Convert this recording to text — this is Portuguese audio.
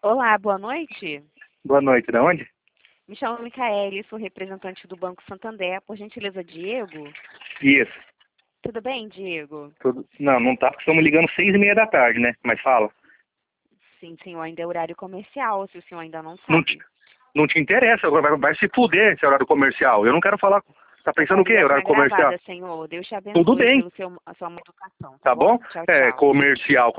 Olá, boa noite. Boa noite, de onde? Me chamo Micaele, sou representante do Banco Santander. Por gentileza, Diego? Isso. Tudo bem, Diego? Tudo... Não, não tá, porque estamos ligando 6h30 da tarde, né? Mas fala. Sim, senhor, ainda é horário comercial, se o senhor ainda não Não sabe. te, não te interessa, vai se fuder esse horário comercial. Eu não quero falar. Tá pensando o quê, Essa ligação horário é comercial? gravada, senhor. Deus te Tudo abençoe bem, pelo a sua educação, tá tá bom? bom? Tchau, É, tchau. comercial.